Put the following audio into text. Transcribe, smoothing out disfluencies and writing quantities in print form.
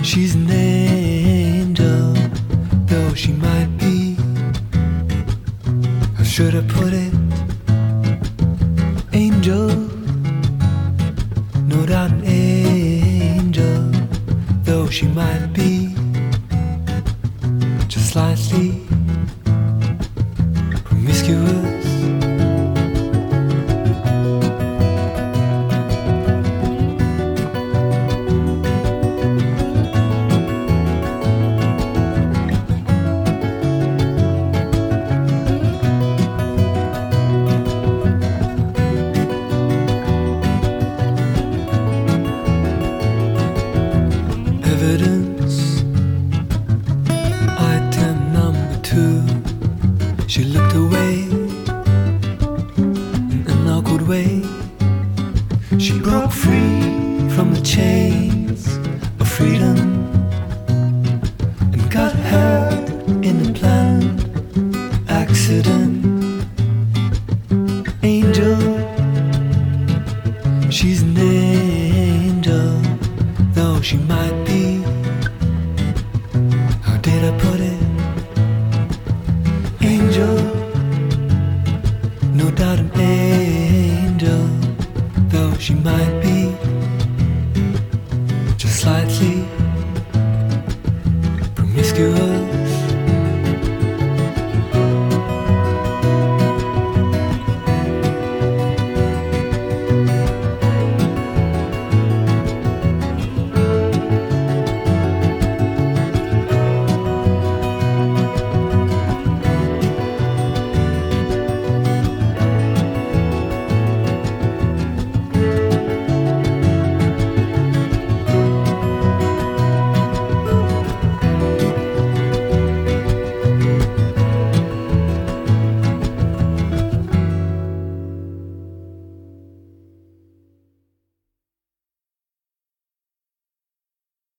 She's an angel, though she might be. How should I put it? Angel, no doubt an angel, though she might be just slightly promiscuous. Evidence, item number 2. She looked away in an awkward way. She broke free from the chains of freedom and got hurt in a planned accident. Angel, she's an angel, though she might be. How did I put it? Angel, no doubt an angel, though she might be just slightly promiscuous.